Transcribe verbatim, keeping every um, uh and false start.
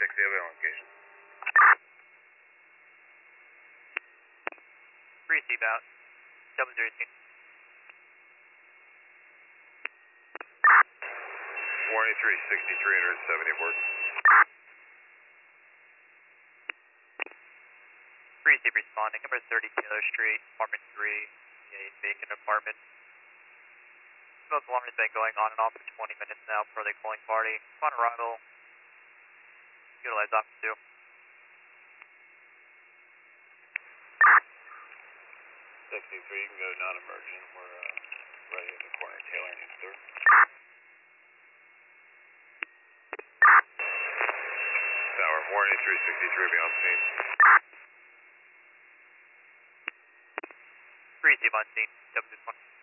sixty, I'll be on location. Three seatbound, double zero two. Warning three sixty, three seventy aboard. Three seat responding, number thirty Taylor Street, apartment three, a vacant apartment. Smoke alarm has been going on and off for twenty minutes now for the calling party. Upon arrival, utilize option two. sixty-three, you can go non-emergent. We're uh, right at the corner of Taylor and East third. Tower, warning three sixty-three, be on scene. Three seat on scene, W twenty.